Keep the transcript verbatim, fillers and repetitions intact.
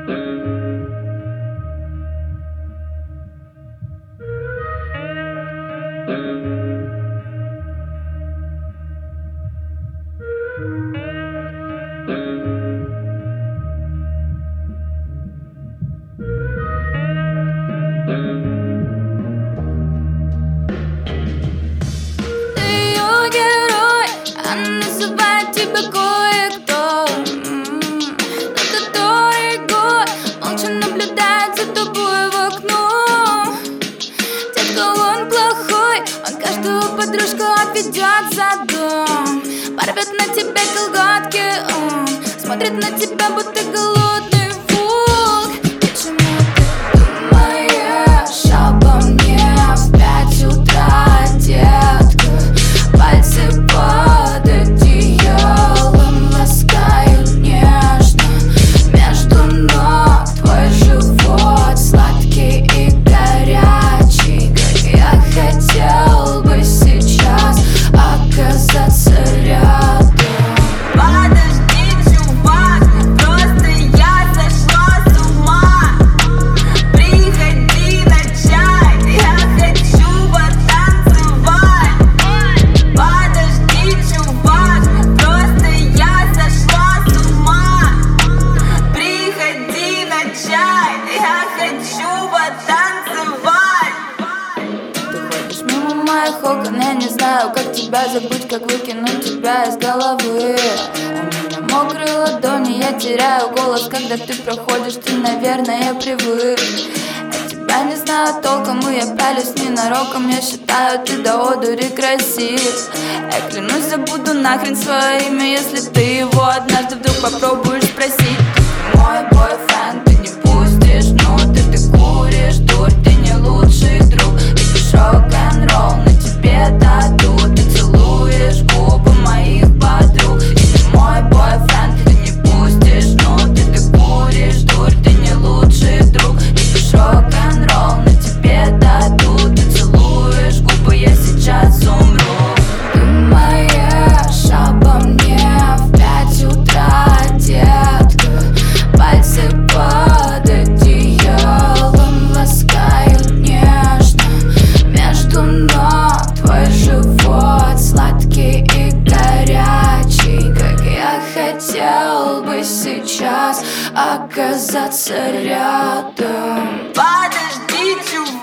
Называет тебя кое-кто, но который год молча наблюдает за тобой в окно. Детка, он плохой, он каждую подружку отведет за дом. Порвет на тебе колготки, он смотрит на тебя, будто голодный волк. Почему ты думаешь обо мне в пять утра, детка? Пальцы под одеялом ласкают нежно. Между ног твой живот сладкий и горячий. Как я хотел бы сейчас оказаться рядом. Подожди, чувак, просто я сошла с ума. Приходи на чай, я хочу потанцевать. Подожди, чувак, просто я сошла с ума. Приходи на чай, я хочу потанцевать. Ты ходишь мимо моих окон, я не знаю, как тебя забыть, как выкинуть тебя из головы. У меня мокрые ладони, я теряю голос, когда ты проходишь, ты, наверное, привык. Я тебя не знаю толком, и я пялюсь ненароком. Я считаю, ты до одури красив. Я клянусь, забуду нахрен свое имя, если ты его однажды вдруг попробуешь спросить. Ты мой бойфренд, ты не пустишь внутрь, ты куришь дурь, ты не лучший друг. Видишь рок-н-ролл, на тебе тату, ты целуешь губы моих подруг. И ты мой бойфренд, ты не пустишь внутрь, ты куришь дурь, ты не лучший друг. Видишь рок-н-ролл, на тебе тату, ты целуешь губы, я сейчас умру. Думаешь обо мне в пять утра, детка? Пальцы под одеялом ласкают нежно. Между ног твой живот сладкий и горячий. Как я хотел бы сейчас оказаться рядом. Подожди, чувак.